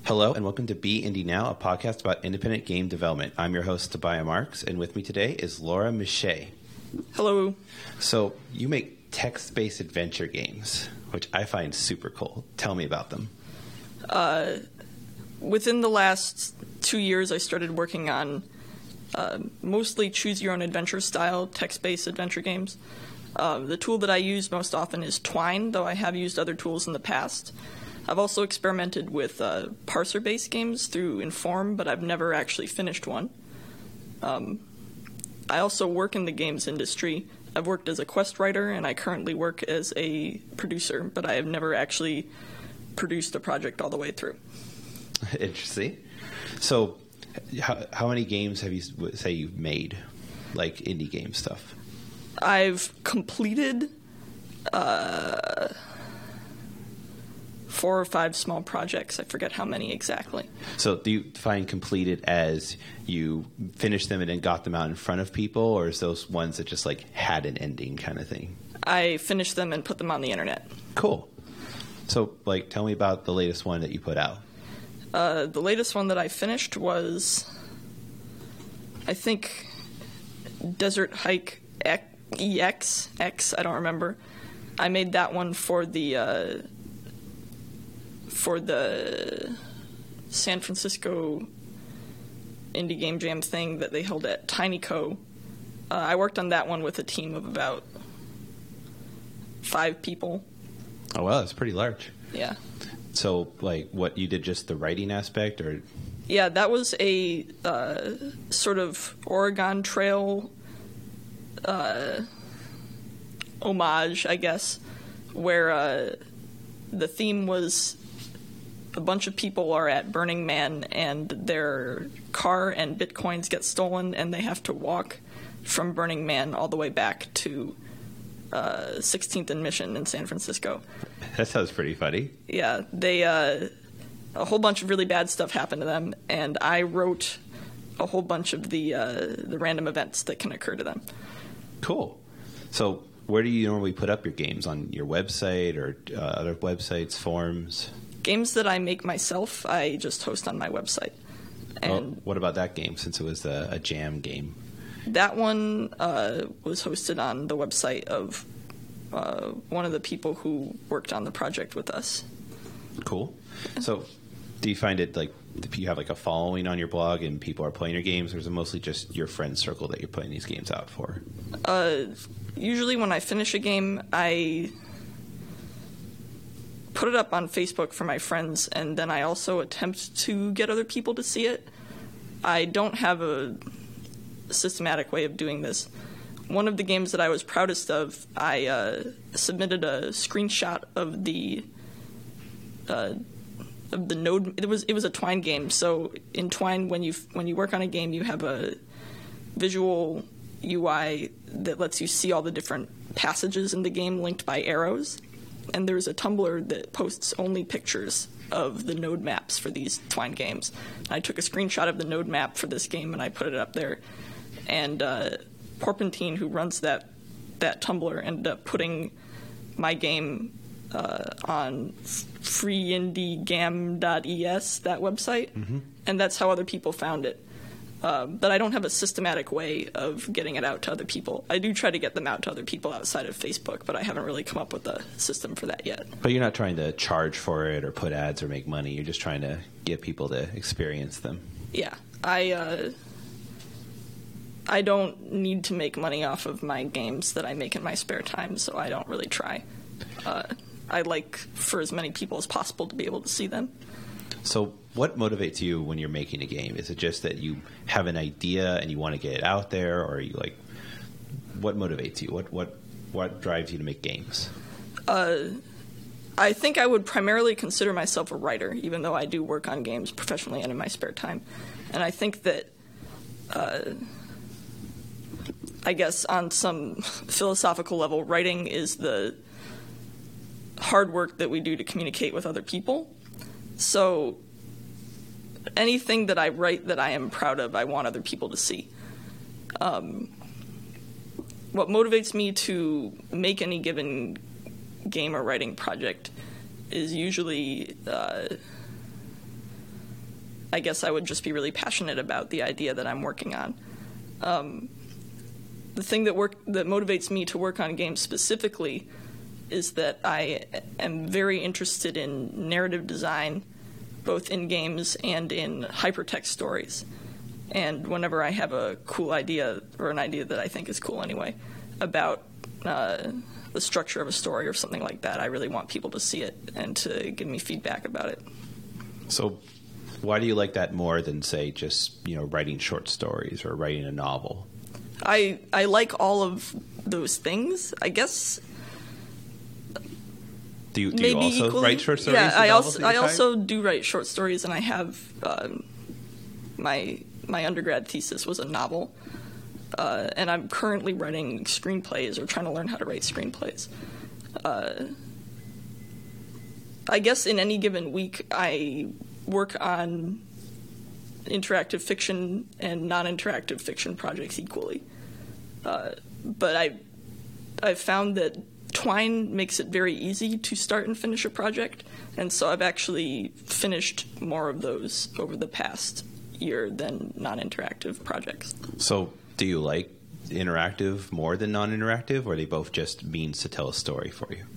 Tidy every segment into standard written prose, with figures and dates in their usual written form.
Hello and welcome to Be Indie Now, a podcast about independent game development. I'm your host, Tobiah Marks, and with me today is Laura Miche. Hello. So you make text-based adventure games, which I find super cool. Tell me about them. Within the last 2 years, I started working on mostly choose-your-own-adventure style text-based adventure games. The tool that I use most often is Twine, though I have used other tools in the past. I've also experimented with parser-based games through Inform, but I've never actually finished one. I also work in the games industry. I've worked as a quest writer, and I currently work as a producer, but I have never actually produced a project all the way through. Interesting. So how many games have you say you've made, like indie game stuff? I've completed 4 or 5 small projects. I forget how many exactly. So do you define completed as you finished them and then got them out in front of people, or is those ones that just like had an ending kind of thing? I finished them and put them on the internet. Cool. So like tell me about the latest one that you put out. The latest one that I finished was, I think, Desert Hike EX, I don't remember. I made that one for the San Francisco Indie Game Jam thing that they held at TinyCo. I worked on that one with a team of about 5 people. Oh, wow, that's pretty large. Yeah. So, like, what, you did just the writing aspect, or? Yeah, that was a sort of Oregon Trail homage, I guess, where the theme was a bunch of people are at Burning Man and their car and bitcoins get stolen and they have to walk from Burning Man all the way back to 16th and Mission in San Francisco. That sounds pretty funny. Yeah, they a whole bunch of really bad stuff happened to them, and I wrote a whole bunch of the random events that can occur to them. Cool. So where do you normally put up your games? On your website or other websites, forums? Games that I make myself, I just host on my website. And what about that game, since it was a jam game? That one was hosted on the website of one of the people who worked on the project with us. Cool. So do you find it like you have like a following on your blog and people are playing your games, or is it mostly just your friend circle that you're putting these games out for? Usually when I finish a game, I put it up on Facebook for my friends, and then I also attempt to get other people to see it. I don't have a systematic way of doing this. One of the games that I was proudest of, I submitted a screenshot of the node. It was a Twine game. So in Twine, when you work on a game, you have a visual UI that lets you see all the different passages in the game linked by arrows. And there's a Tumblr that posts only pictures of the node maps for these Twine games. I took a screenshot of the node map for this game and I put it up there. And Porpentine, who runs that Tumblr, ended up putting my game on freeindiegam.es, that website, and that's how other people found it. But I don't have a systematic way of getting it out to other people. I do try to get them out to other people outside of Facebook, but I haven't really come up with a system for that yet. But you're not trying to charge for it or put ads or make money. You're just trying to get people to experience them. Yeah. I don't need to make money off of my games that I make in my spare time, so I don't really try. I like for as many people as possible to be able to see them. So what motivates you when you're making a game? Is it just that you have an idea and you want to get it out there, or are you like, what motivates you? What drives you to make games? I think I would primarily consider myself a writer, even though I do work on games professionally and in my spare time. And I think that, I guess on some philosophical level, writing is the hard work that we do to communicate with other people. So anything that I write that I am proud of, I want other people to see. What motivates me to make any given game or writing project is usually I guess I would just be really passionate about the idea that I'm working on. The thing that motivates me to work on games specifically is that I am very interested in narrative design, both in games and in hypertext stories. And whenever I have a cool idea, or an idea that I think is cool anyway, about the structure of a story or something like that, I really want people to see it and to give me feedback about it. So why do you like that more than, say, just writing short stories or writing a novel? I like all of those things, I guess. Do you also equally write short stories? Yeah, I also do write short stories, and I have my undergrad thesis was a novel, and I'm currently writing screenplays or trying to learn how to write screenplays. I guess in any given week, I work on interactive fiction and non-interactive fiction projects equally. But I've found that Twine makes it very easy to start and finish a project, and so I've actually finished more of those over the past year than non-interactive projects. So do you like interactive more than non-interactive, or are they both just means to tell a story for you?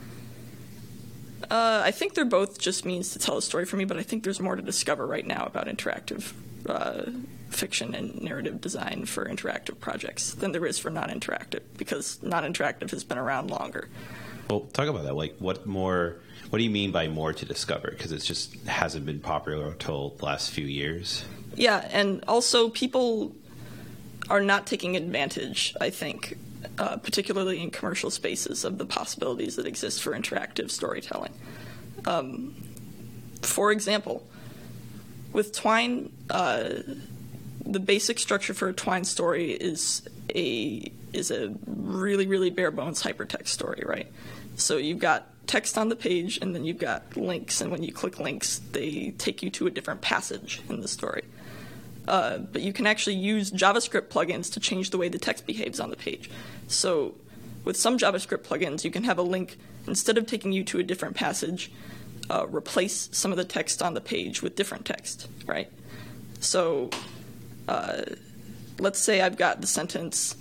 I think they're both just means to tell a story for me, but I think there's more to discover right now about interactive fiction and narrative design for interactive projects than there is for non-interactive, because non-interactive has been around longer. Well, talk about that. Like, what do you mean by more to discover? Because it just hasn't been popular until the last few years. Yeah, and also people are not taking advantage, I think, particularly in commercial spaces, of the possibilities that exist for interactive storytelling. For example, with Twine, the basic structure for a Twine story is a really, really bare bones hypertext story, right? So you've got text on the page, and then you've got links, and when you click links, they take you to a different passage in the story. But you can actually use JavaScript plugins to change the way the text behaves on the page. So with some JavaScript plugins, you can have a link, instead of taking you to a different passage, replace some of the text on the page with different text, right? So let's say I've got the sentence,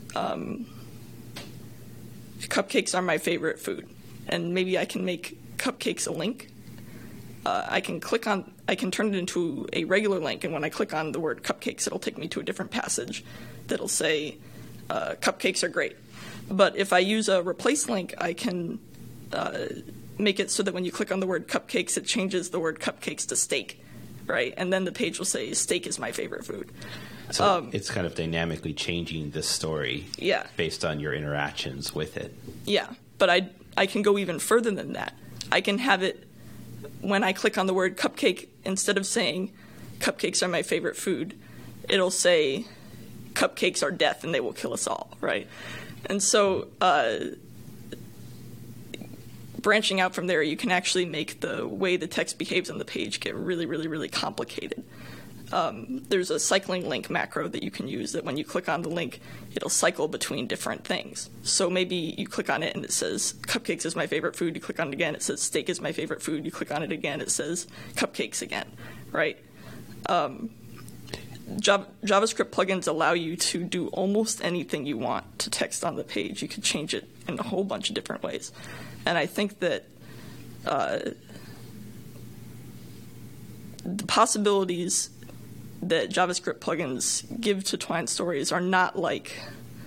cupcakes are my favorite food, and maybe I can make cupcakes a link. I can turn it into a regular link, and when I click on the word cupcakes, it'll take me to a different passage that'll say, cupcakes are great. But if I use a replace link, I can make it so that when you click on the word cupcakes, it changes the word cupcakes to steak, right? And then the page will say, steak is my favorite food. So it's kind of dynamically changing the story based on your interactions with it. Yeah, but I can go even further than that. I can have it, when I click on the word cupcake, instead of saying cupcakes are my favorite food, it'll say cupcakes are death and they will kill us all, right? And so branching out from there, you can actually make the way the text behaves on the page get really, really, really complicated. There's a cycling link macro that you can use that when you click on the link, it'll cycle between different things. So maybe you click on it and it says, cupcakes is my favorite food. You click on it again, it says, steak is my favorite food. You click on it again, it says, cupcakes again, right? JavaScript plugins allow you to do almost anything you want to text on the page. You can change it in a whole bunch of different ways. And I think that the possibilities that JavaScript plugins give to Twine stories are not like,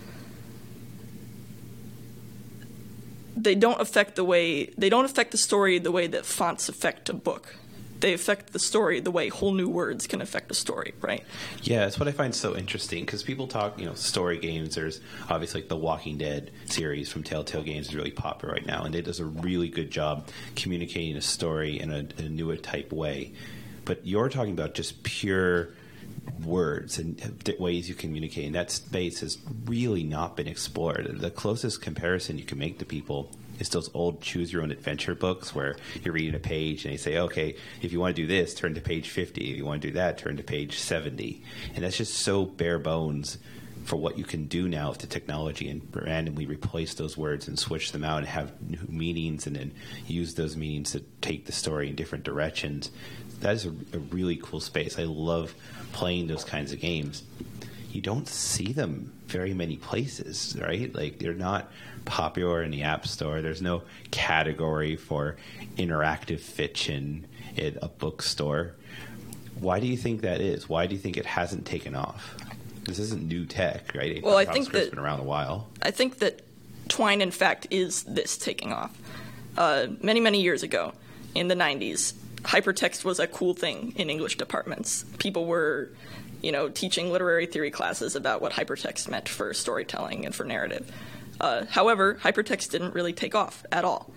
they don't affect the story the way that fonts affect a book. They affect the story the way whole new words can affect a story, right? Yeah, that's what I find so interesting, because people talk, story games. There's obviously like the Walking Dead series from Telltale Games is really popular right now, and it does a really good job communicating a story in a newer type way. But you're talking about just pure words and ways you communicate, and that space has really not been explored. The closest comparison you can make to people is those old choose your own adventure books where you're reading a page and they say, okay, if you want to do this, turn to page 50. If you want to do that, turn to page 70. And that's just so bare bones for what you can do now with the technology, and randomly replace those words and switch them out and have new meanings, and then use those meanings to take the story in different directions. that is a really cool space. I love playing those kinds of games. You don't see them very many places, right? Like, they're not popular in the App Store. There's no category for interactive fiction at a bookstore. Why do you think that is? Why do you think it hasn't taken off? This isn't new tech, right? Well, I think it's been around a while. I think that Twine, in fact, is this taking off. Many, many years ago, in the 90s, hypertext was a cool thing in English departments. People were, teaching literary theory classes about what hypertext meant for storytelling and for narrative. However, hypertext didn't really take off at all.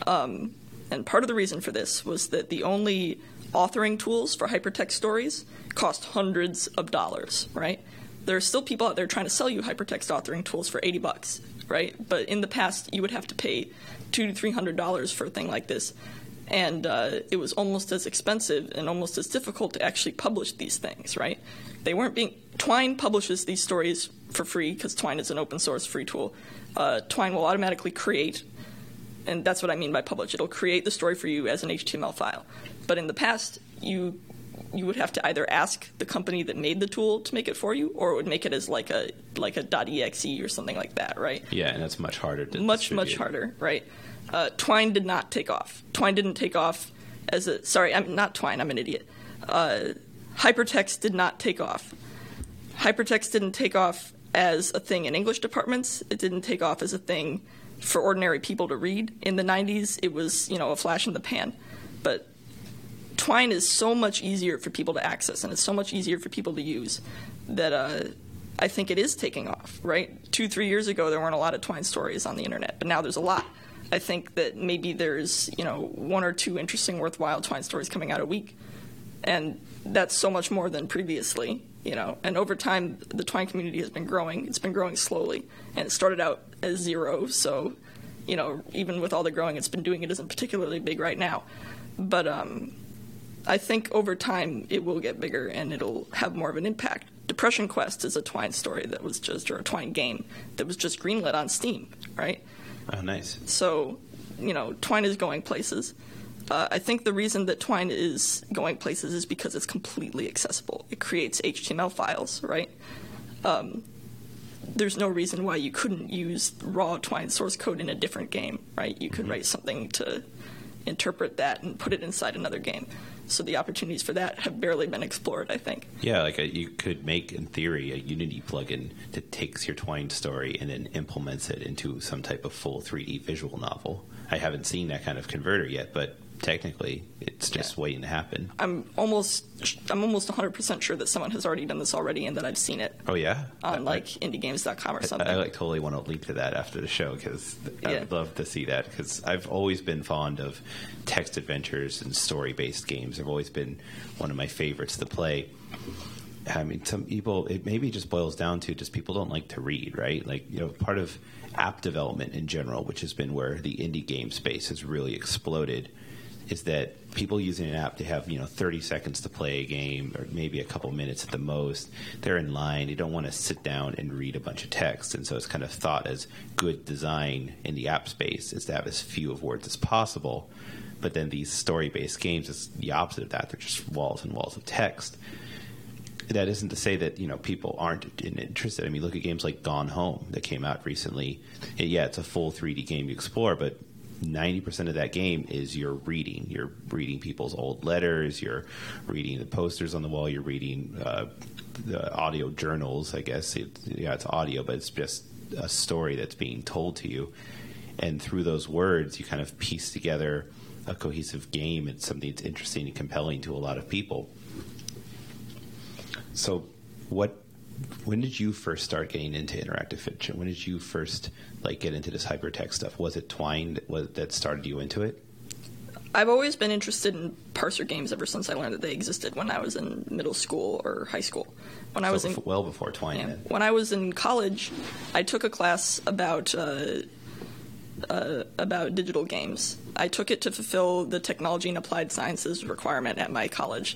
And part of the reason for this was that the only authoring tools for hypertext stories cost hundreds of dollars, right? There are still people out there trying to sell you hypertext authoring tools for $80, right? But in the past, you would have to pay $200 to $300 for a thing like this. And it was almost as expensive and almost as difficult to actually publish these things, right? Twine publishes these stories for free because Twine is an open source free tool. Twine will automatically create, and that's what I mean by publish. It'll create the story for you as an HTML file. But in the past, you would have to either ask the company that made the tool to make it for you, or it would make it as like a .exe or something like that, right? Yeah, and that's much harder to much harder, right? Twine did not take off. Twine didn't take off as a... Sorry, I'm not Twine. I'm an idiot. Hypertext did not take off. Hypertext didn't take off as a thing in English departments. It didn't take off as a thing for ordinary people to read. In the 90s, it was, a flash in the pan. But Twine is so much easier for people to access, and it's so much easier for people to use that I think it is taking off, right? 2-3 years ago, there weren't a lot of Twine stories on the internet, but now there's a lot. I think that maybe there's, 1 or 2 interesting, worthwhile Twine stories coming out a week. And that's so much more than previously, And over time, the Twine community has been growing. It's been growing slowly. And it started out as 0, so, even with all the growing it's been doing, it isn't particularly big right now. But I think over time it will get bigger and it'll have more of an impact. Depression Quest is a Twine story or a Twine game that was just greenlit on Steam, right? Oh, nice. So, Twine is going places. I think the reason that Twine is going places is because it's completely accessible. It creates HTML files, right? There's no reason why you couldn't use raw Twine source code in a different game, right? You could write something to interpret that and put it inside another game. So the opportunities for that have barely been explored, I think. Yeah, you could make, in theory, a Unity plugin that takes your Twine story and then implements it into some type of full 3D visual novel. I haven't seen that kind of converter yet, but technically, it's just waiting to happen. I'm almost 100% sure that someone has already done this already and that I've seen it. Oh, yeah? On, indiegames.com or something. I totally want to link to that after the show because I would love to see that because I've always been fond of text adventures and story-based games. They've always been one of my favorites to play. I mean, some people, it maybe just boils down to just people don't like to read, right? Part of app development in general, which has been where the indie game space has really exploded, is that people using an app to have 30 seconds to play a game or maybe a couple minutes at the most. They're in line. They don't want to sit down and read a bunch of text, and so it's kind of thought as good design in the app space is to have as few of words as possible. But then these story-based games is the opposite of that. They're just walls and walls of text. That isn't to say that people aren't interested. I mean, look at games like Gone Home that came out recently. It's a full 3D game to explore, but 90% of that game is you're reading. You're reading people's old letters. You're reading the posters on the wall. You're reading the audio journals, I guess. It's audio, but it's just a story that's being told to you. And through those words, you kind of piece together a cohesive game. It's something that's interesting and compelling to a lot of people. So when did you first start getting into interactive fiction? When did you first get into this hypertext stuff? Was it Twine that started you into it? I've always been interested in parser games ever since I learned that they existed when I was in middle school or high school. Well before Twine. Yeah, when I was in college, I took a class about digital games. I took it to fulfill the technology and applied sciences requirement at my college.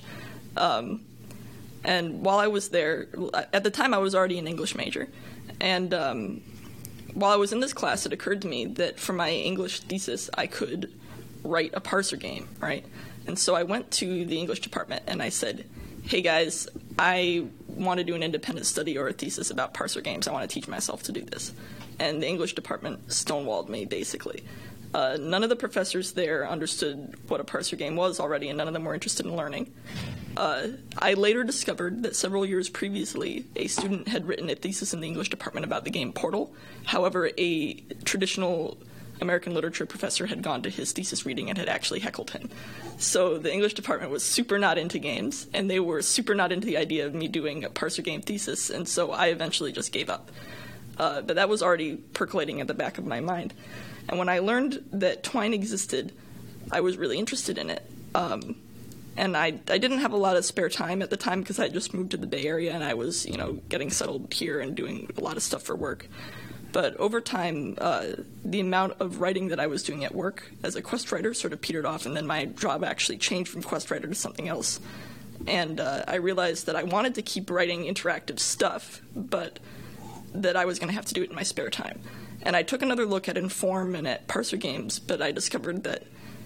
And while I was there, at the time I was already an English major. And while I was in this class, it occurred to me that for my English thesis, I could write a parser game, right? And so I went to the English department and I said, hey guys, I want to do an independent study or a thesis about parser games. I want to teach myself to do this. And the English department stonewalled me, basically. None of the professors there understood what a parser game was already, and none of them were interested in learning. I later discovered that several years previously, a student had written a thesis in the English department about the game Portal. However, a traditional American literature professor had gone to his thesis reading and had actually heckled him. So the English department was super not into games, and they were super not into the idea of me doing a parser game thesis, and so I eventually just gave up. But that was already percolating at the back of my mind. And when I learned that Twine existed, I was really interested in it. And I didn't have a lot of spare time at the time because I had just moved to the Bay Area and I was, getting settled here and doing a lot of stuff for work. But over time, the amount of writing that I was doing at work as a quest writer sort of petered off, and then my job actually changed from quest writer to something else. And I realized that I wanted to keep writing interactive stuff, but that I was going to have to do it in my spare time. And I took another look at Inform and at parser games, but I discovered that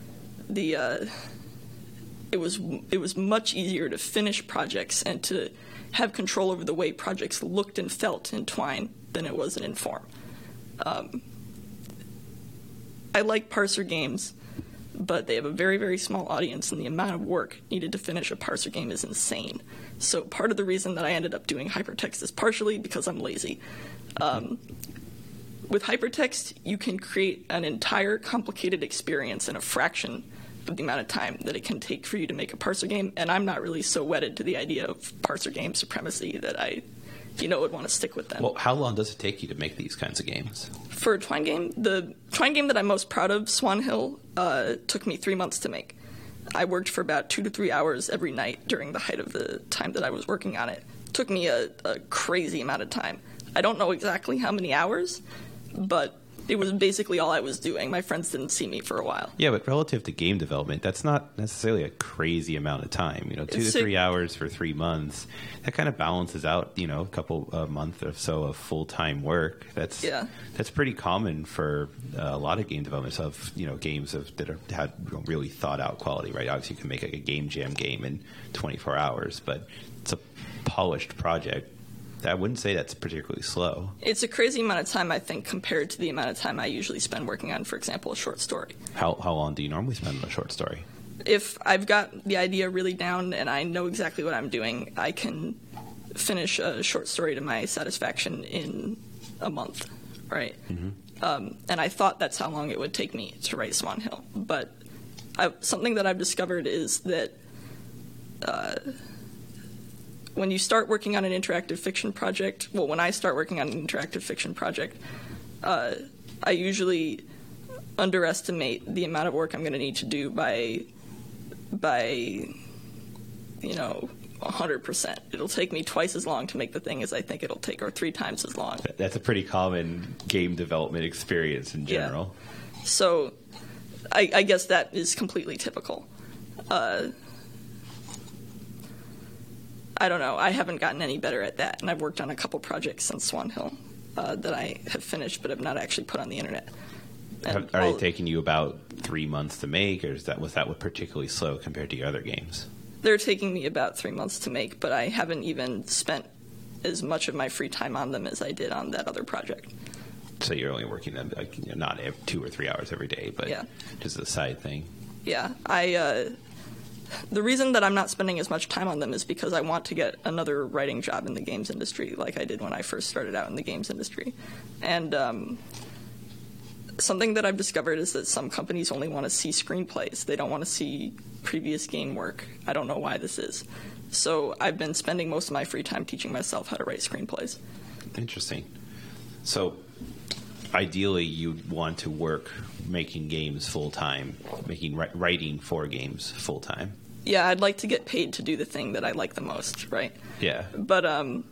it was much easier to finish projects and to have control over the way projects looked and felt in Twine than it was in Inform. I like parser games, but they have a very, very small audience, and the amount of work needed to finish a parser game is insane. So part of the reason that I ended up doing hypertext is partially because I'm lazy. With hypertext, you can create an entire complicated experience in a fraction of the amount of time that it can take for you to make a parser game, and I'm not really so wedded to the idea of parser game supremacy that I would want to stick with them. Well, how long does it take you to make these kinds of games? For a Twine game, the Twine game that I'm most proud of, Swan Hill, took me 3 months to make. I worked for about 2 to 3 hours every night during the height of the time that I was working on it. It took me a crazy amount of time. I don't know exactly how many hours, but it was basically all I was doing. My friends didn't see me for a while. Yeah, but relative to game development, that's not necessarily a crazy amount of time. 2 to 3 hours for 3 months, that kind of balances out, a couple a month or so of full-time work. That's pretty common for a lot of game developments of, games that have had really thought-out quality, right? Obviously, you can make a game jam game in 24 hours, but it's a polished project. I wouldn't say that's particularly slow. It's a crazy amount of time, I think, compared to the amount of time I usually spend working on, for example, a short story. How long do you normally spend on a short story? If I've got the idea really down and I know exactly what I'm doing, I can finish a short story to my satisfaction in a month, right? Mm-hmm. And I thought that's how long it would take me to write Swan Hill. But something that I've discovered is that when you start working on an interactive fiction project, when I start working on an interactive fiction project, I usually underestimate the amount of work I'm going to need to do by 100%. It'll take me twice as long to make the thing as I think it'll take, or 3 times as long. That's a pretty common game development experience in general. Yeah. So I guess that is completely typical. I don't know. I haven't gotten any better at that, and I've worked on a couple projects since Swan Hill that I have finished but have not actually put on the internet. Are they taking you about 3 months to make, or was that particularly slow compared to your other games? They're taking me about 3 months to make, but I haven't even spent as much of my free time on them as I did on that other project. So you're only working them not 2 or 3 hours every day, but just a side thing. Yeah, the reason that I'm not spending as much time on them is because I want to get another writing job in the games industry, like I did when I first started out in the games industry. And something that I've discovered is that some companies only want to see screenplays. They don't want to see previous game work. I don't know why this is. So I've been spending most of my free time teaching myself how to write screenplays. Interesting. So ideally, you'd want to work making games full-time, writing for games full-time. Yeah, I'd like to get paid to do the thing that I like the most, right? Yeah. But I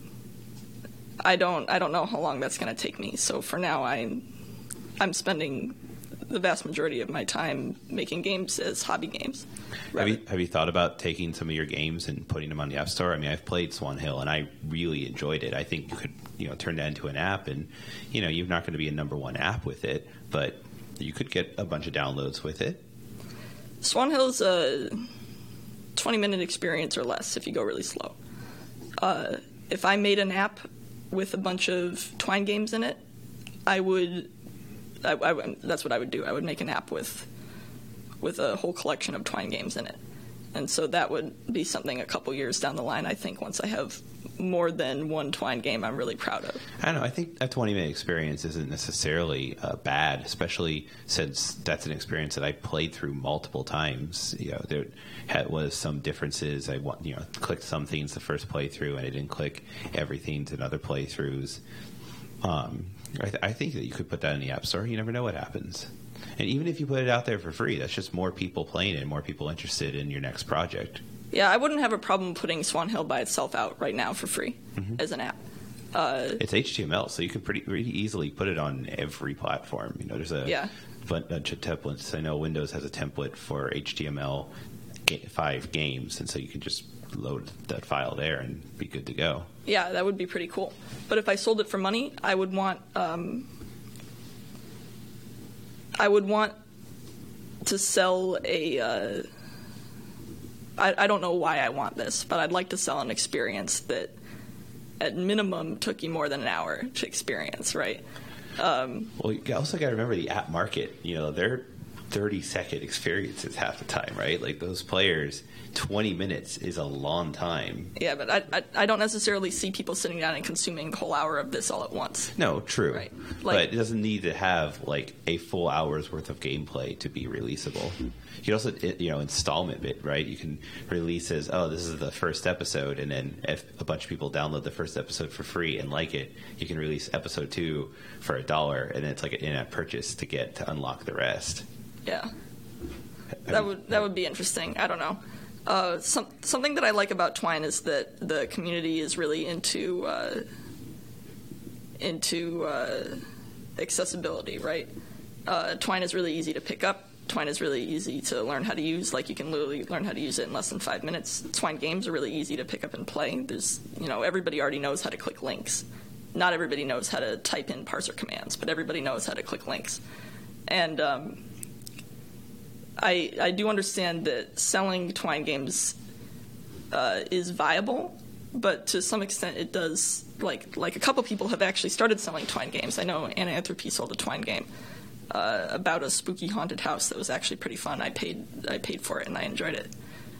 don't know how long that's going to take me. So for now, I'm spending the vast majority of my time making games as hobby games. Have you thought about taking some of your games and putting them on the App Store? I mean, I've played Swan Hill, and I really enjoyed it. I think you could turn that into an app, and you're not going to be a number one app with it, but you could get a bunch of downloads with it. Swan Hill's a 20-minute experience or less if you go really slow. If I made an app with a bunch of Twine games in it, that's what I would do. I would make an app with a whole collection of Twine games in it. And so that would be something a couple years down the line, I think, once I have more than one Twine game I'm really proud of. I don't know. I think a 20-minute experience isn't necessarily bad, especially since that's an experience that I played through multiple times. There was some differences. I clicked some things the first playthrough, and I didn't click everything in other playthroughs. I think that you could put that in the App Store. You never know what happens. And even if you put it out there for free, that's just more people playing it, more people interested in your next project. Yeah, I wouldn't have a problem putting Swan Hill by itself out right now for free as an app. It's HTML, so you can pretty easily put it on every platform. There's a bunch of templates. I know Windows has a template for HTML5 games, and so you can just load that file there and be good to go. Yeah, that would be pretty cool. But if I sold it for money, I would want to sell a. I don't know why I want this, but I'd like to sell an experience that, at minimum, took you more than an hour to experience. Right. Well, you also got to remember the app market. They're 30-second experiences half the time, right? Like those players, 20 minutes is a long time. Yeah, but I don't necessarily see people sitting down and consuming the whole hour of this all at once. No, true. Right. But it doesn't need to have like a full hour's worth of gameplay to be releasable. You can also, installment it, right? You can release as, this is the first episode, and then if a bunch of people download the first episode for free and like it, you can release episode 2 for $1, and it's like an in-app purchase to unlock the rest. Yeah, that would be interesting. I don't know. Something that I like about Twine is that the community is really into accessibility. Right? Twine is really easy to pick up. Twine is really easy to learn how to use. Like you can literally learn how to use it in less than 5 minutes. Twine games are really easy to pick up and play. There's everybody already knows how to click links. Not everybody knows how to type in parser commands, but everybody knows how to click links. And I do understand that selling Twine games is viable, but to some extent it does. Like a couple people have actually started selling Twine games. I know Ananthropy sold a Twine game about a spooky haunted house that was actually pretty fun. I paid for it and I enjoyed it.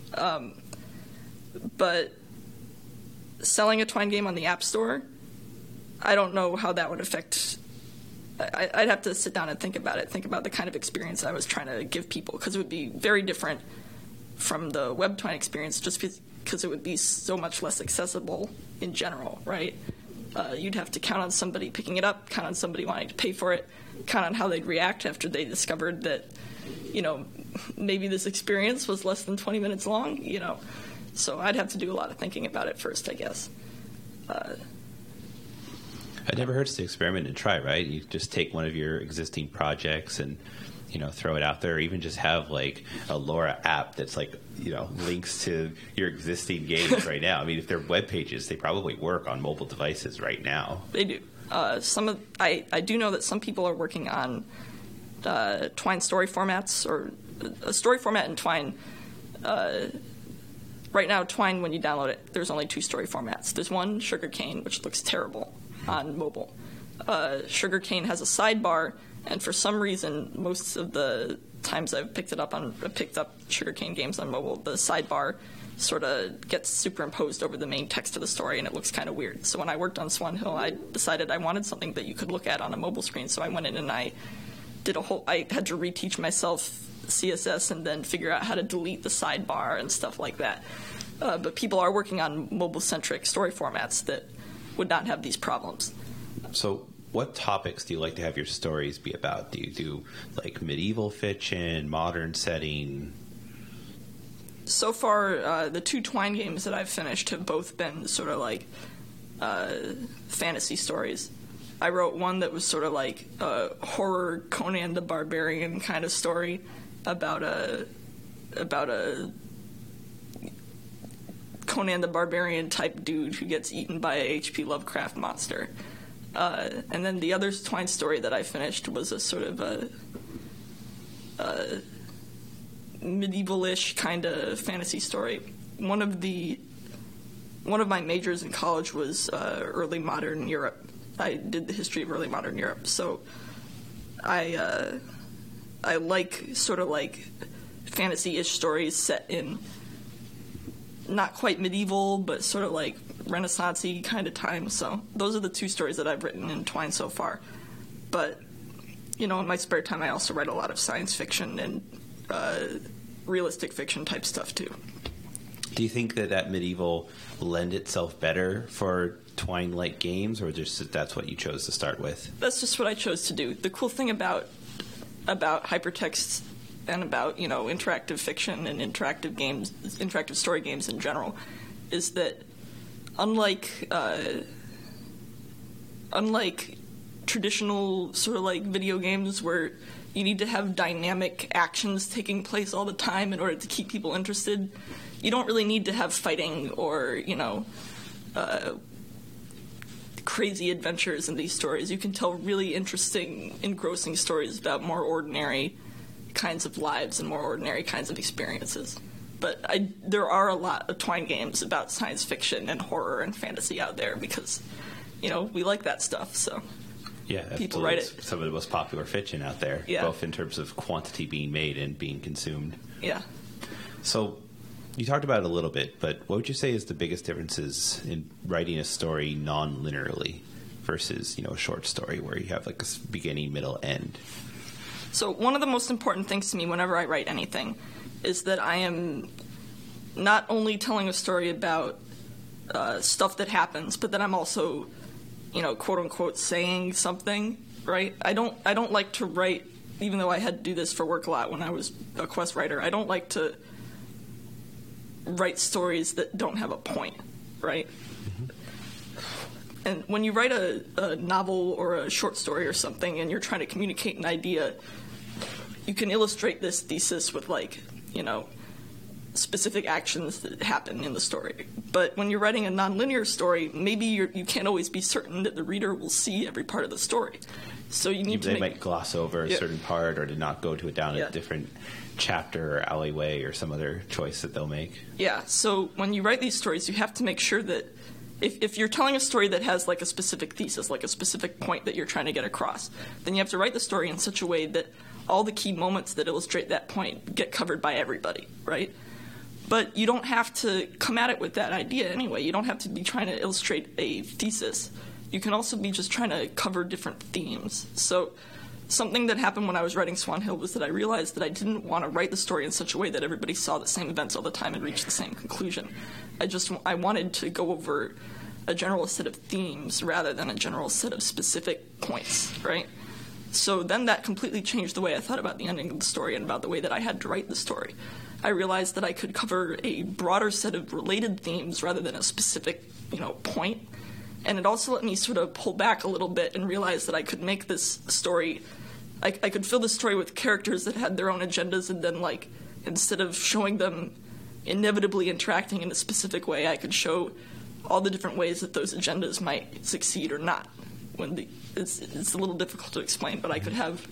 But selling a Twine game on the App Store, I don't know how that would affect. I'd have to sit down and think about the kind of experience I was trying to give people, because it would be very different from the web Twine experience, just because it would be so much less accessible in general, right? You'd have to count on somebody picking it up, count on somebody wanting to pay for it, count on how they'd react after they discovered that, maybe this experience was less than 20 minutes long, So I'd have to do a lot of thinking about it first, I guess. It never hurts to experiment and try, right? You just take one of your existing projects and, throw it out there, or even just have like a LoRa app that's like, links to your existing games right now. I mean, if they're web pages, they probably work on mobile devices right now. They do. I do know that some people are working on Twine story formats, or a story format in Twine. Right now, Twine, when you download it, there's only 2 story formats. There's one, Sugarcane, which looks terrible on mobile. Sugarcane has a sidebar, and for some reason, most of the times I've picked up Sugarcane games on mobile, the sidebar sort of gets superimposed over the main text of the story, and it looks kind of weird. So when I worked on Swan Hill, I decided I wanted something that you could look at on a mobile screen. So I went in and I had to reteach myself CSS and then figure out how to delete the sidebar and stuff like that. But people are working on mobile-centric story formats that would not have these problems. So what topics do you like to have your stories be about? Do you do like medieval fiction, modern setting? So far, the 2 Twine games that I've finished have both been sort of like fantasy stories. I wrote one that was sort of like a horror Conan the Barbarian kind of story about a Conan the Barbarian type dude who gets eaten by a H.P. Lovecraft monster. And then the other Twine story that I finished was a sort of a medieval-ish kind of fantasy story. One of my majors in college was early modern Europe. I did the history of early modern Europe, so I like sort of like fantasy-ish stories set in not quite medieval, but sort of like Renaissance-y kind of time. So those are the two stories that I've written in Twine so far. But, in my spare time, I also write a lot of science fiction and realistic fiction type stuff, too. Do you think that medieval lend itself better for Twine-like games, or just that's what you chose to start with? That's just what I chose to do. The cool thing about hypertext and about, interactive fiction and interactive story games in general, is that unlike traditional sort of like video games where you need to have dynamic actions taking place all the time in order to keep people interested, you don't really need to have fighting or, crazy adventures in these stories. You can tell really interesting, engrossing stories about more ordinary kinds of lives and more ordinary kinds of experiences. But there are a lot of Twine games about science fiction and horror and fantasy out there because, we like that stuff, so yeah, people write it. Some of the most popular fiction out there, yeah. Both in terms of quantity being made and being consumed. Yeah. So you talked about it a little bit, but what would you say is the biggest differences in writing a story non-linearly versus, a short story where you have like a beginning, middle, end? So one of the most important things to me whenever I write anything is that I am not only telling a story about stuff that happens, but that I'm also, quote unquote, saying something, right? I don't like to write, even though I had to do this for work a lot when I was a quest writer. I don't like to write stories that don't have a point, right? Mm-hmm. And when you write a novel or a short story or something and you're trying to communicate an idea, you can illustrate this thesis with, specific actions that happen in the story. But when you're writing a nonlinear story, maybe you can't always be certain that the reader will see every part of the story. So you need They might gloss over a certain part or to not go to it down a different chapter or alleyway or some other choice that they'll make. Yeah, so when you write these stories, you have to make sure that if you're telling a story that has like a specific thesis, like a specific point that you're trying to get across, then you have to write the story in such a way that all the key moments that illustrate that point get covered by everybody, right? But you don't have to come at it with that idea anyway. You don't have to be trying to illustrate a thesis. You can also be just trying to cover different themes. So something that happened when I was writing Swan Hill was that I realized that I didn't want to write the story in such a way that everybody saw the same events all the time and reached the same conclusion. I wanted to go over a general set of themes rather than a general set of specific points, right? So then that completely changed the way I thought about the ending of the story and about the way that I had to write the story. I realized that I could cover a broader set of related themes rather than a specific, point. And it also let me sort of pull back a little bit and realize that I could make this story, I could fill the story with characters that had their own agendas, and then, instead of showing them inevitably interacting in a specific way, I could show all the different ways that those agendas might succeed or not. It's a little difficult to explain, but I could have,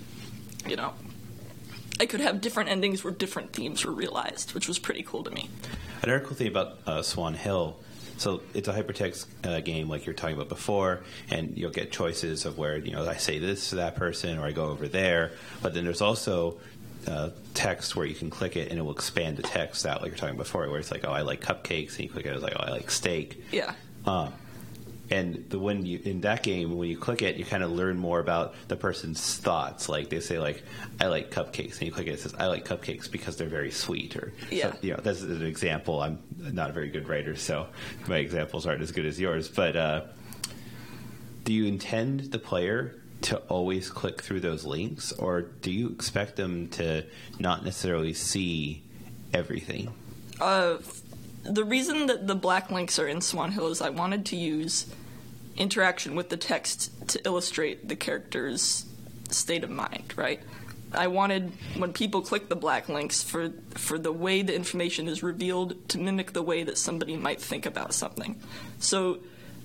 different endings where different themes were realized, which was pretty cool to me. Another cool thing about Swan Hill, so it's a hypertext game like you were talking about before, and you'll get choices of where, I say this to that person or I go over there, but then there's also text where you can click it and it will expand the text out like you're talking before, where it's like, oh, I like cupcakes, and you click it, it's like, oh, I like steak. Yeah. And in that game, when you click it, you kind of learn more about the person's thoughts. Like they say, I like cupcakes, and you click it, it says, I like cupcakes because they're very sweet. Or yeah. So, that's an example. I'm not a very good writer, so my examples aren't as good as yours. But do you intend the player to always click through those links, or do you expect them to not necessarily see everything? The reason that the black links are in Swan Hill is I wanted to use interaction with the text to illustrate the character's state of mind, right? I wanted, when people click the black links, for the way the information is revealed to mimic the way that somebody might think about something. So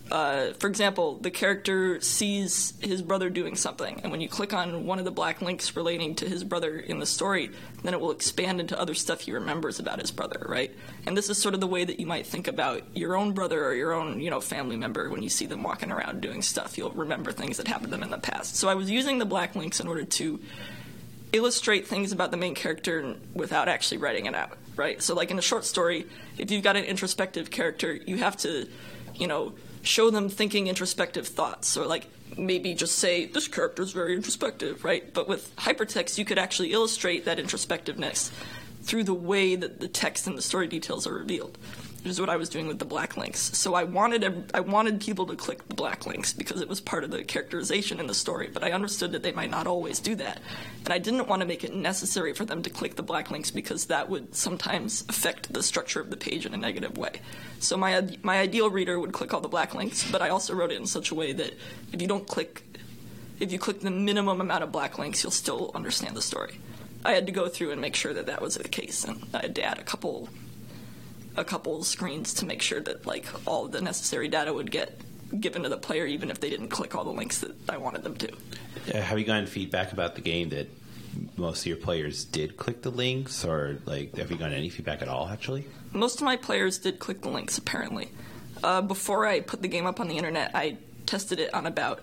For example, the character sees his brother doing something, and when you click on one of the black links relating to his brother in the story, then it will expand into other stuff he remembers about his brother, right? And this is sort of the way that you might think about your own brother or your own, family member. When you see them walking around doing stuff, you'll remember things that happened to them in the past. So I was using the black links in order to illustrate things about the main character without actually writing it out, right? So like in a short story, if you've got an introspective character, you have to, show them thinking introspective thoughts, or like maybe just say, this character is very introspective, right? But with hypertext, you could actually illustrate that introspectiveness through the way that the text and the story details are revealed, which is what I was doing with the black links. So I wanted people to click the black links because it was part of the characterization in the story, but I understood that they might not always do that. And I didn't want to make it necessary for them to click the black links because that would sometimes affect the structure of the page in a negative way. So my ideal reader would click all the black links, but I also wrote it in such a way that if you click the minimum amount of black links, you'll still understand the story. I had to go through and make sure that that was the case, and I had to add a couple screens to make sure that like all the necessary data would get given to the player, even if they didn't click all the links that I wanted them to. Have you gotten feedback about the game that most of your players did click the links, or like have you gotten any feedback at all, actually? Most of my players did click the links, apparently. Before I put the game up on the internet, I tested it on about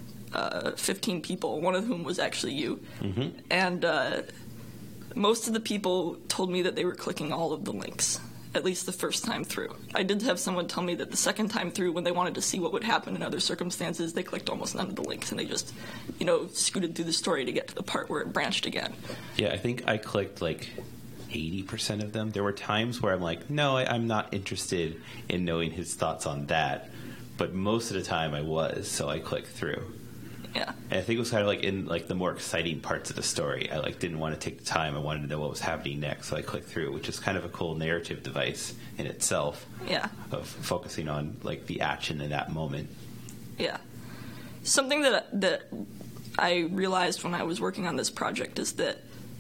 15 people, one of whom was actually you. Mm-hmm. And most of the people told me that they were clicking all of the links, at least the first time through. I did have someone tell me that the second time through, when they wanted to see what would happen in other circumstances, they clicked almost none of the links, and they just, scooted through the story to get to the part where it branched again. Yeah, I think I clicked like 80% of them. There were times where I'm like, no, I'm not interested in knowing his thoughts on that. But most of the time I was, so I clicked through. Yeah. And I think it was kind of like in like the more exciting parts of the story. I like didn't want to take the time. I wanted to know what was happening next, so I clicked through, which is kind of a cool narrative device in itself. Yeah. Of focusing on like the action in that moment. Yeah. Something that I realized when I was working on this project is that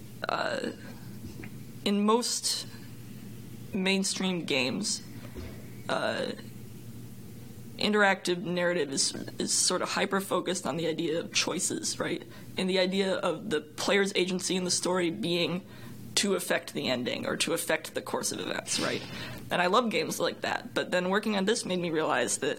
in most mainstream games, interactive narrative is sort of hyper-focused on the idea of choices, right? And the idea of the player's agency in the story being to affect the ending or to affect the course of events, right? And I love games like that. But then working on this made me realize that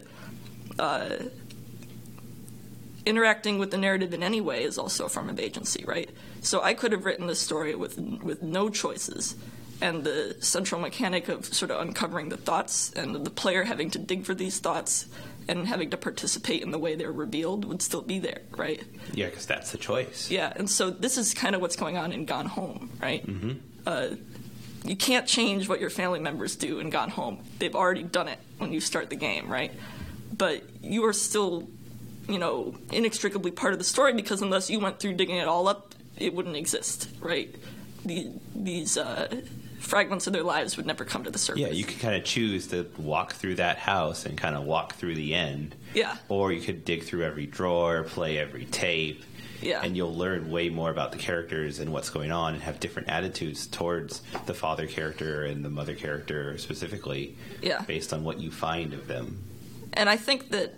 interacting with the narrative in any way is also a form of agency, right? So I could have written this story with no choices, and the central mechanic of sort of uncovering the thoughts and the player having to dig for these thoughts and having to participate in the way they're revealed would still be there, right? Yeah, because that's the choice. Yeah, and so this is kind of what's going on in Gone Home, right? Mm-hmm. You can't change what your family members do in Gone Home. They've already done it when you start the game, right? But you are still, inextricably part of the story, because unless you went through digging it all up, it wouldn't exist, right? These fragments of their lives would never come to the surface. Yeah, you could kind of choose to walk through that house and kind of walk through the end. Yeah. Or you could dig through every drawer, play every tape. Yeah. And you'll learn way more about the characters and what's going on, and have different attitudes towards the father character and the mother character specifically, based on what you find of them. And I think that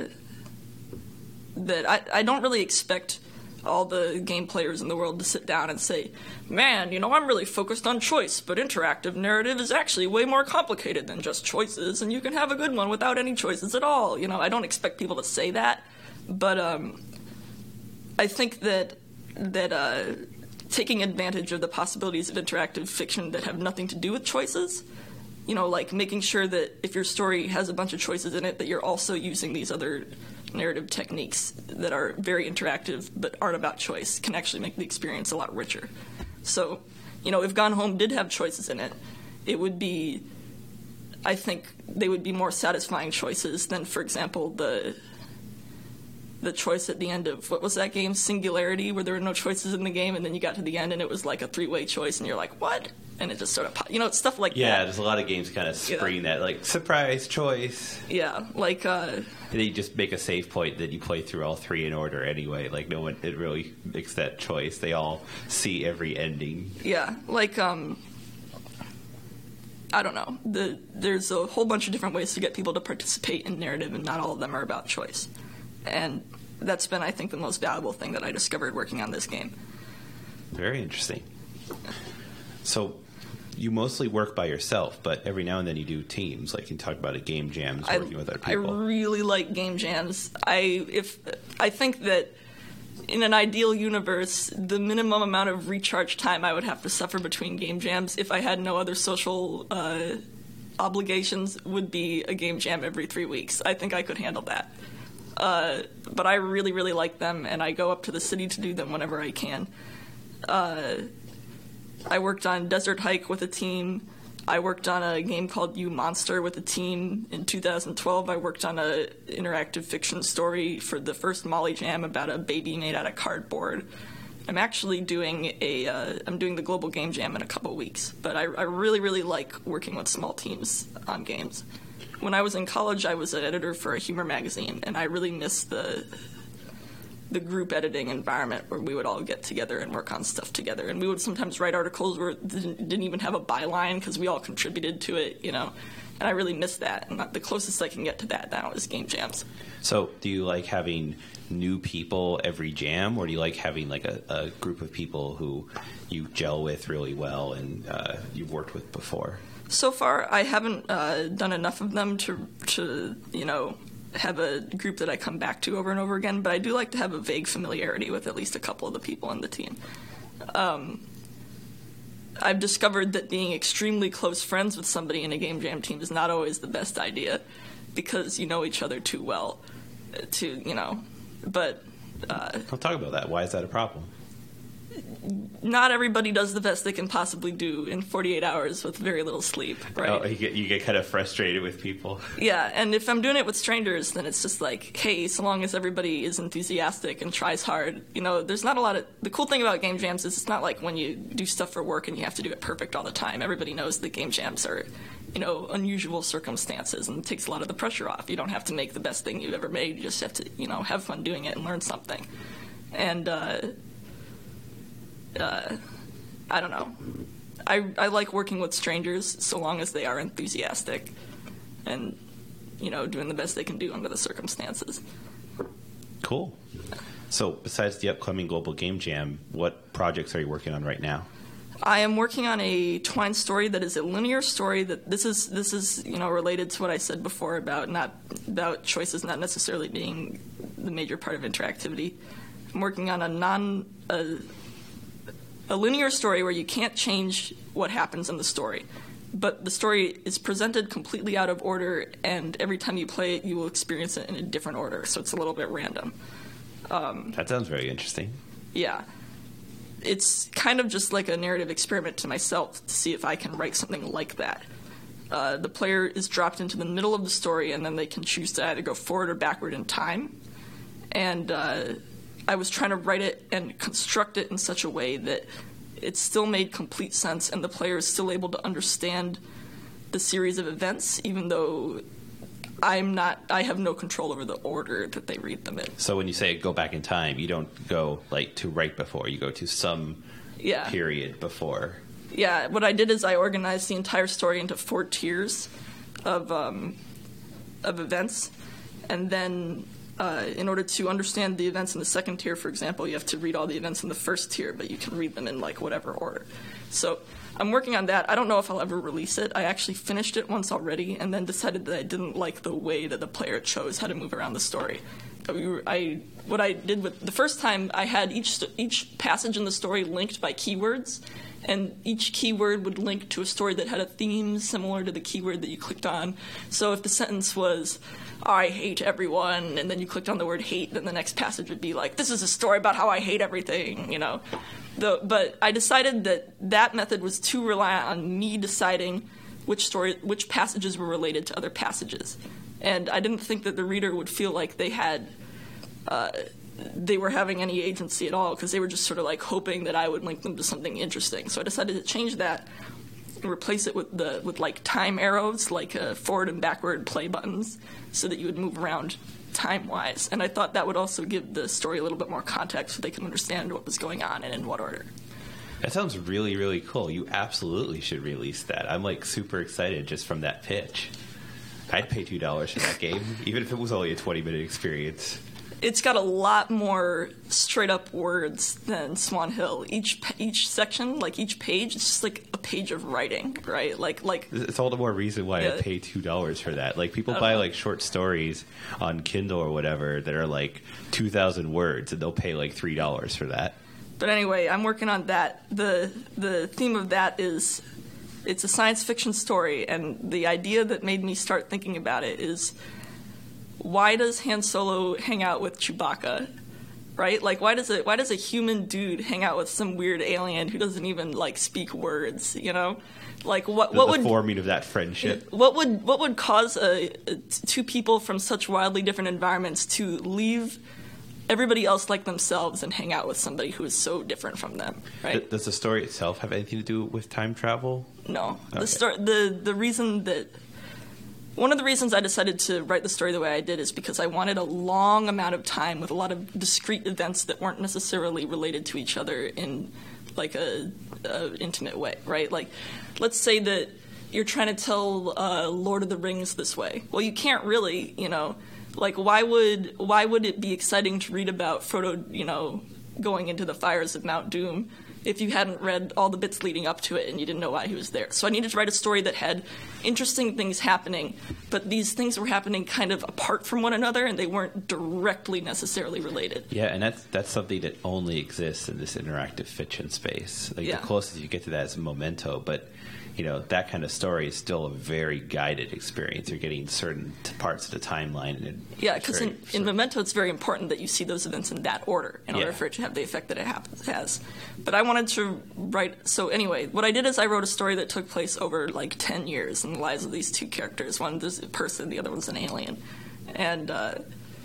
I don't really expect all the game players in the world to sit down and say, man, I'm really focused on choice, but interactive narrative is actually way more complicated than just choices, and you can have a good one without any choices at all. I don't expect people to say that, but I think that taking advantage of the possibilities of interactive fiction that have nothing to do with choices, like making sure that if your story has a bunch of choices in it, that you're also using these other narrative techniques that are very interactive but aren't about choice, can actually make the experience a lot richer. So, if Gone Home did have choices in it, it would be, I think, they would be more satisfying choices than, for example, the choice at the end of, what was that game, Singularity, where there were no choices in the game, and then you got to the end and it was like a three-way choice, and you're like, what? And it just sort of, stuff like that. Yeah, there's a lot of games kind of spring that, like, surprise choice. Yeah, like... they just make a save point that you play through all three in order anyway. Like, no one, it really makes that choice. They all see every ending. Yeah, like, I don't know. There's a whole bunch of different ways to get people to participate in narrative, and not all of them are about choice. And that's been, I think, the most valuable thing that I discovered working on this game. Very interesting. So you mostly work by yourself, but every now and then you do teams, like you talk about at game jams, working with other people. I really like game jams. I think that in an ideal universe, the minimum amount of recharge time I would have to suffer between game jams, if I had no other social obligations, would be a game jam every 3 weeks. I think I could handle that. But I really, really like them, and I go up to the city to do them whenever I can. I worked on Desert Hike with a team. I worked on a game called You Monster with a team. In 2012, I worked on an interactive fiction story for the first Molly Jam about a baby made out of cardboard. I'm actually doing the Global Game Jam in a couple weeks, but I really, really like working with small teams on games. When I was in college, I was an editor for a humor magazine, and I really miss the group editing environment where we would all get together and work on stuff together. And we would sometimes write articles where it didn't even have a byline because we all contributed to it, And I really miss that. And the closest I can get to that now is game jams. So do you like having new people every jam, or do you like having like a group of people who you gel with really well and you've worked with before? So far, I haven't done enough of them to have a group that I come back to over and over again, but I do like to have a vague familiarity with at least a couple of the people on the team. I've discovered that being extremely close friends with somebody in a game jam team is not always the best idea, because you know each other too well but I'll talk about that. Why is that a problem? Not everybody does the best they can possibly do in 48 hours with very little sleep, right? Oh, you get kind of frustrated with people. Yeah, and if I'm doing it with strangers, then it's just like, hey, so long as everybody is enthusiastic and tries hard, there's not a lot of... The cool thing about game jams is it's not like when you do stuff for work and you have to do it perfect all the time. Everybody knows that game jams are, unusual circumstances, and it takes a lot of the pressure off. You don't have to make the best thing you've ever made. You just have to, have fun doing it and learn something. And, I don't know. I like working with strangers so long as they are enthusiastic and, doing the best they can do under the circumstances. Cool. So besides the upcoming Global Game Jam, what projects are you working on right now? I am working on a Twine story that is a linear story. That this is related to what I said before about choices not necessarily being the major part of interactivity. I'm working on a linear story where you can't change what happens in the story, but the story is presented completely out of order, and every time you play it, you will experience it in a different order, so it's a little bit random. That sounds very interesting. Yeah. It's kind of just like a narrative experiment to myself to see if I can write something like that. The player is dropped into the middle of the story, and then they can choose to either go forward or backward in time. And I was trying to write it and construct it in such a way that it still made complete sense, and the player is still able to understand the series of events, even though I have no control over the order that they read them in. So when you say go back in time, you don't go like to right before, you go to some period before. Yeah, what I did is I organized the entire story into 4 tiers of events, and then in order to understand the events in the second tier, for example, you have to read all the events in the first tier, but you can read them in like whatever order. So I'm working on that. I don't know if I'll ever release it. I actually finished it once already and then decided that I didn't like the way that the player chose how to move around the story. What I did with the first time, I had each passage in the story linked by keywords, and each keyword would link to a story that had a theme similar to the keyword that you clicked on. So if the sentence was, I hate everyone, and then you clicked on the word hate, then the next passage would be like, this is a story about how I hate everything, But I decided that method was too reliant on me deciding which passages were related to other passages. And I didn't think that the reader would feel like they were having any agency at all, because they were just sort of like hoping that I would link them to something interesting. So I decided to change that and replace it with like time arrows, like forward and backward play buttons, so that you would move around time-wise. And I thought that would also give the story a little bit more context so they can understand what was going on and in what order. That sounds really, really cool. You absolutely should release that. I'm like super excited just from that pitch. I'd pay $2 for that game, even if it was only a 20-minute experience. It's got a lot more straight up words than Swan Hill. Each section, like each page, it's just like a page of writing, right? Like it's all the more reason why I pay $2 for that. Like people buy like short stories on Kindle or whatever that are like 2,000 words, and they'll pay like $3 for that. But anyway, I'm working on that. The theme of that is it's a science fiction story, and the idea that made me start thinking about it is, why does Han Solo hang out with Chewbacca, right? Like, why does a human dude hang out with some weird alien who doesn't even like speak words? You know, like what would the forming of that friendship? What would cause two people from such wildly different environments to leave everybody else like themselves and hang out with somebody who is so different from them, right? Does the story itself have anything to do with time travel? No. Okay. The reason that one of the reasons I decided to write the story the way I did is because I wanted a long amount of time with a lot of discrete events that weren't necessarily related to each other in like a intimate way, right? Like, let's say that you're trying to tell Lord of the Rings this way. Well, you can't really, you know. Like, why would it be exciting to read about Frodo, you know, going into the fires of Mount Doom if you hadn't read all the bits leading up to it and you didn't know why he was there? So I needed to write a story that had interesting things happening, but these things were happening kind of apart from one another, and they weren't directly necessarily related. Yeah, and that's something that only exists in this interactive fiction space. Like, the closest you get to that is Memento, but you know, that kind of story is still a very guided experience. You're getting certain parts of the timeline. Because in Memento, it's very important that you see those events in that order in order for it to have the effect that it has. But I wanted to write... So anyway, what I did is I wrote a story that took place over like 10 years in the lives of these two characters. One is a person, the other one's an alien. And a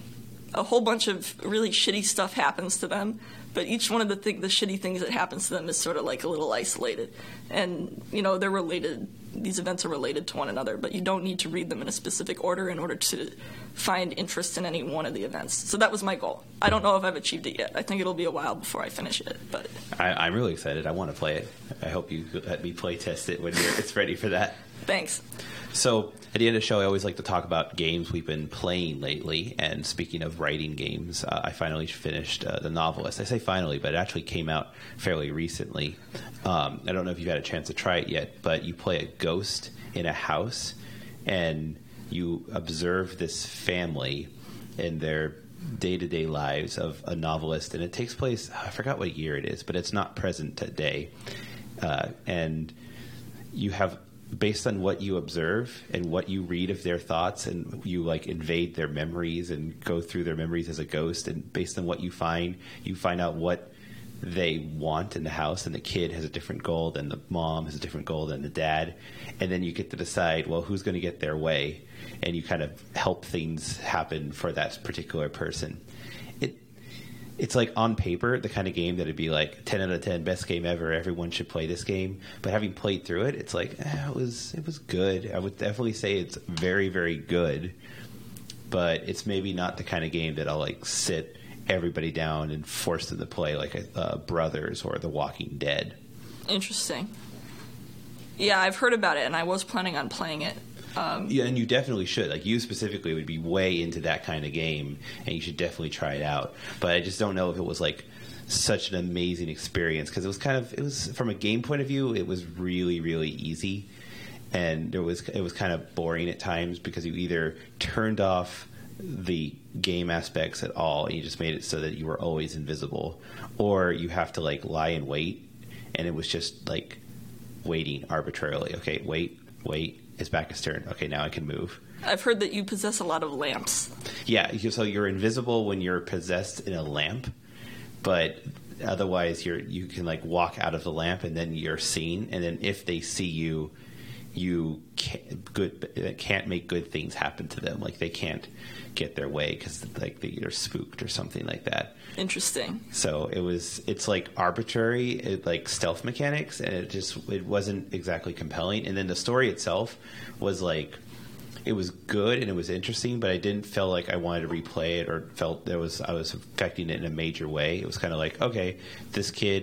whole bunch of really shitty stuff happens to them. But each one of the shitty things that happens to them is sort of like a little isolated. And, you know, they're related. These events are related to one another, but you don't need to read them in a specific order in order to find interest in any one of the events. So that was my goal. I don't know if I've achieved it yet. I think it'll be a while before I finish it. But I'm really excited. I want to play it. I hope you let me play test it when it's ready for that. Thanks. So at the end of the show, I always like to talk about games we've been playing lately. And speaking of writing games, I finally finished The Novelist. I say finally, but it actually came out fairly recently. I don't know if you've had a chance to try it yet, but you play a ghost in a house, and you observe this family in their day-to-day lives of a novelist. And it takes place, I forgot what year it is, but it's not present today. And you have... based on what you observe and what you read of their thoughts, and you like invade their memories and go through their memories as a ghost, and based on what you find out what they want in the house, and the kid has a different goal than the mom, has a different goal than the dad, and then you get to decide, well, who's going to get their way, and you kind of help things happen for that particular person. It's like on paper the kind of game that would be like 10 out of 10, best game ever, everyone should play this game. But having played through it, it's like it was good. I would definitely say it's very, very good, but it's maybe not the kind of game that I'll like sit everybody down and force them to play like Brothers or The Walking Dead. Interesting. Yeah, I've heard about it, and I was planning on playing it. Yeah, and you definitely should. Like, you specifically would be way into that kind of game, and you should definitely try it out. But I just don't know if it was, like, such an amazing experience, because it was from a game point of view, it was really, really easy. And it was kind of boring at times, because you either turned off the game aspects at all, and you just made it so that you were always invisible, or you have to, like, lie in wait, and it was just, like, waiting arbitrarily. Okay, wait. His back is turned. Okay, now I can move. I've heard that you possess a lot of lamps. Yeah, so you're invisible when you're possessed in a lamp, but otherwise you can like walk out of the lamp and then you're seen, and then if they see you, you can't make good things happen to them. Like, they can't get their way because like they're spooked or something like that. Interesting. So it's like arbitrary, like stealth mechanics, and it wasn't exactly compelling. And then the story itself was like, it was good and it was interesting, but I didn't feel like I wanted to replay it or felt I was affecting it in a major way. It was kind of like, okay, this kid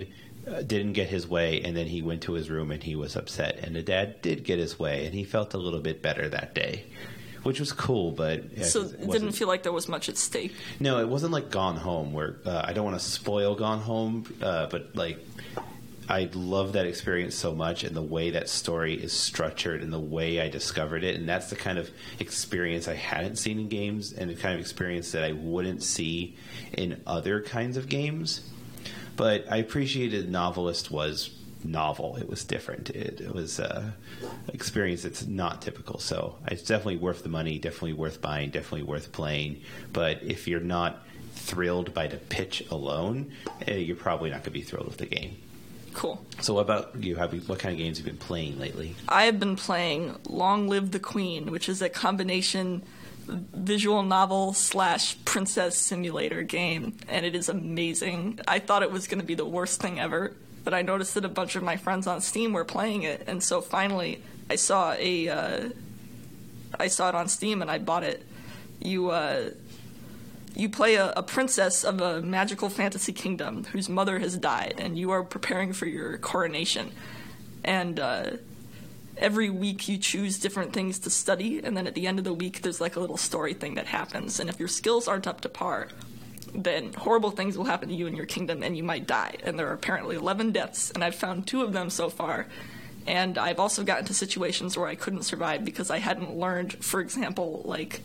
didn't get his way, and then he went to his room and he was upset. And the dad did get his way, and he felt a little bit better that day, which was cool. But so it didn't feel like there was much at stake. No, it wasn't like Gone Home, where I don't want to spoil Gone Home, but like I love that experience so much, and the way that story is structured and the way I discovered it. And that's the kind of experience I hadn't seen in games, and the kind of experience that I wouldn't see in other kinds of games. But I appreciated Novelist was novel. It was different. It was an experience that's not typical. So it's definitely worth the money, definitely worth buying, definitely worth playing. But if you're not thrilled by the pitch alone, you're probably not going to be thrilled with the game. Cool. So what about you? What kind of games have you been playing lately? I have been playing Long Live the Queen, which is a combination visual novel / princess simulator game, and it is amazing. I thought it was going to be the worst thing ever, but I noticed that a bunch of my friends on Steam were playing it, and so finally I saw it on Steam and I bought it. You play a princess of a magical fantasy kingdom whose mother has died, and you are preparing for your coronation. And every week you choose different things to study, and then at the end of the week there's like a little story thing that happens. And if your skills aren't up to par, then horrible things will happen to you in your kingdom, and you might die. And there are apparently 11 deaths, and I've found 2 of them so far. And I've also gotten to situations where I couldn't survive because I hadn't learned, for example, like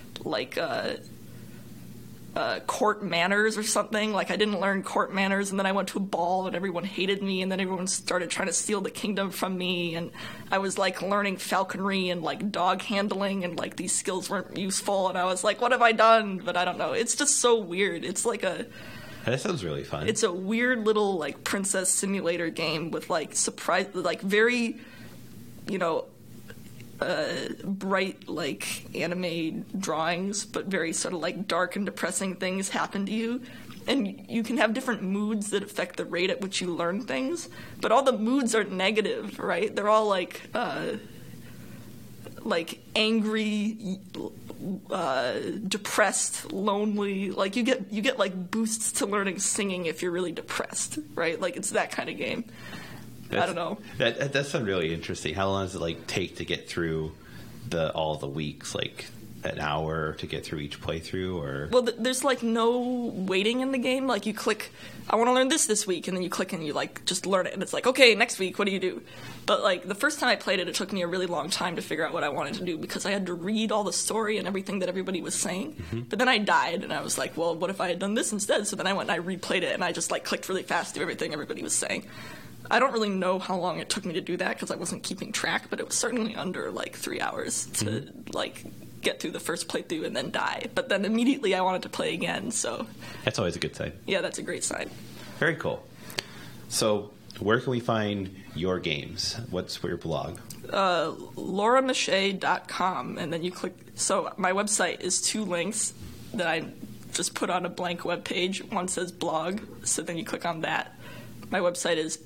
court manners or something. Like, I didn't learn court manners, and then I went to a ball and everyone hated me, and then everyone started trying to steal the kingdom from me, and I was like learning falconry and like dog handling, and like these skills weren't useful, and I was like, what have I done? But I don't know. It's just so weird. It's like that sounds really fun. It's a weird little like princess simulator game with like very, bright like anime drawings, but very sort of like dark and depressing things happen to you, and you can have different moods that affect the rate at which you learn things, but all the moods are negative, right? They're all like angry, depressed, lonely. Like you get like boosts to learning singing if you're really depressed, right? Like it's that kind of game. I don't know. That sounds really interesting. How long does it take to get through all the weeks? Like an hour to get through each playthrough, or? Well, there's no waiting in the game. Like you click, I want to learn this week, and then you click and you just learn it, and it's like, okay, next week, what do you do? But the first time I played it, it took me a really long time to figure out what I wanted to do because I had to read all the story and everything that everybody was saying. Mm-hmm. But then I died, and I was like, well, what if I had done this instead? So then I went and I replayed it, and I just clicked really fast to everything everybody was saying. I don't really know how long it took me to do that because I wasn't keeping track, but it was certainly under 3 hours to get through the first playthrough and then die. But then immediately I wanted to play again, so that's always a good sign. Yeah, that's a great sign. Very cool. So where can we find your games? What's your blog? LauraMache.com, and then you click. So my website is 2 links that I just put on a blank web page. One says blog, so then you click on that. My website is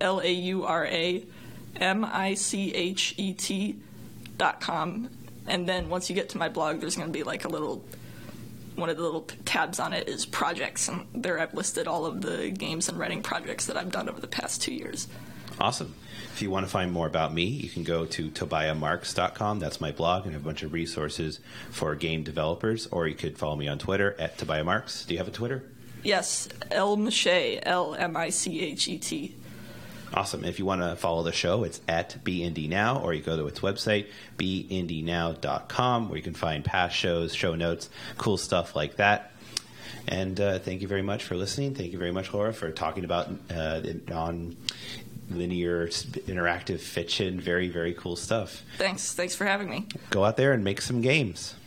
LauraMichet.com, and then once you get to my blog, there's going to be one of the little tabs on it is projects, and there I've listed all of the games and writing projects that I've done over the past 2 years. Awesome. If you want to find more about me, you can go to TobiahMarks.com. That's my blog, and I have a bunch of resources for game developers, or you could follow me on Twitter at TobiahMarks. Do you have a Twitter? Yes, Lmichet, Lmichet. Awesome. If you want to follow the show, it's at BNDNow, or you go to its website, bndnow.com, where you can find past shows, show notes, cool stuff like that. And thank you very much for listening. Thank you very much, Laura, for talking about non-linear interactive fiction. Very, very cool stuff. Thanks for having me. Go out there and make some games.